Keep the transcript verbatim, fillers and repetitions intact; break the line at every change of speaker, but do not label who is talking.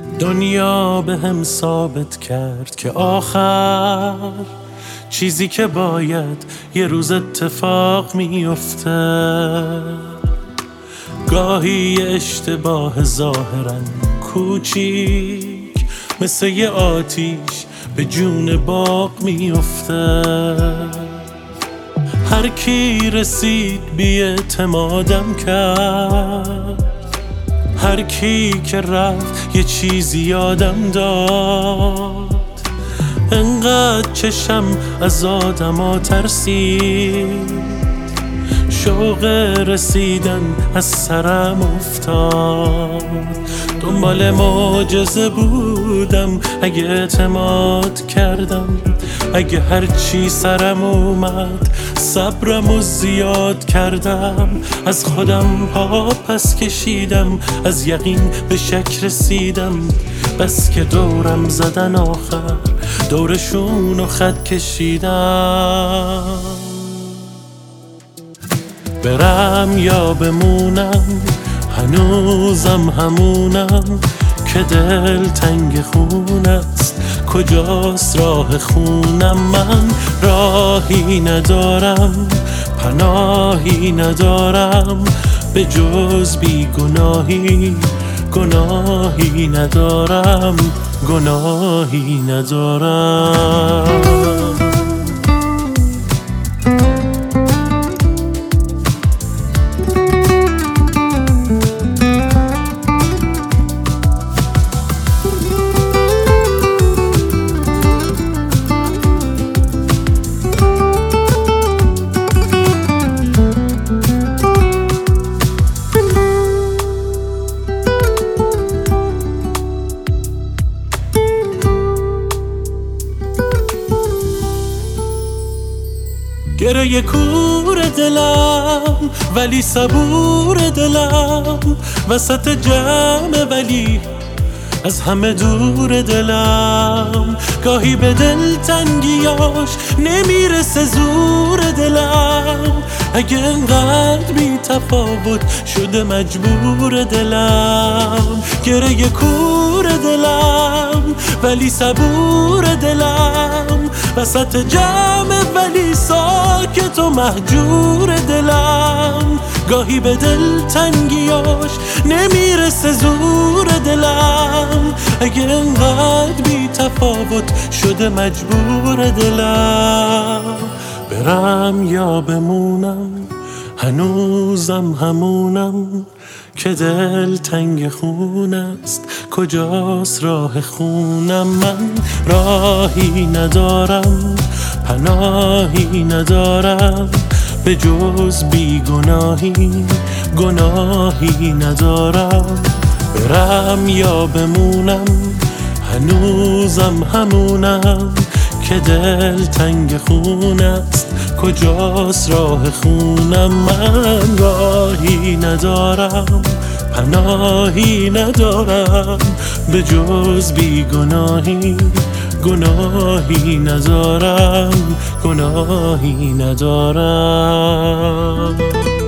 دنیا به هم ثابت کرد که آخر چیزی که باید یه روز اتفاق میفته. گاهی اشتباه ظاهرا کوچیک مثل یه آتیش به جون باغ میفته. هر کی رسید بی اعتمادم کرد، هر کی که رفت یه چیزی یادم داد. انقدر چشم از آدما ترسید، شوق رسیدن از سرم افتاد. دنبال معجزه بودم، اگه اعتماد کردم، اگه هرچی سرم اومد صبرمو زیاد کردم. از خودم ها پس کشیدم، از یقین به شک رسیدم. بس که دورم زدن آخر دورشونو خط کشیدم. برم یا بمونم هنوزم همونم که دل تنگ خون است. کجاست راه خونم؟ من راهی ندارم، پناهی ندارم به جز بی گناهی. گناهی ندارم، گناهی ندارم. گره کور دلم ولی صبور دلم، وسط جمع ولی از همه دور دلم. گاهی به دل تنگیاش نمیرسه زور دلم، اگه انقدر بی تفاوت شده مجبور دلم. گره کور دلم ولی صبور دلم، وسط جمع ولی ساکت و مهجور دلم. گاهی به دل تنگیاش نمیرسه زور دلم، اگه انقدر بی تفاوت شده مجبور دلم. برم یا بمونم هنوزم همونم که دل تنگ خون است. کجاست راه خونم؟ من راهی ندارم، پناهی ندارم به جز بی گناهی. گناهی ندارم. برم یا بمونم هنوزم همونم که دل تنگ خون است. کجاست راه خونم؟ من راهی ندارم، پناهی ندارم به جز بی گناهی. گناهی ندارم، گناهی ندارم.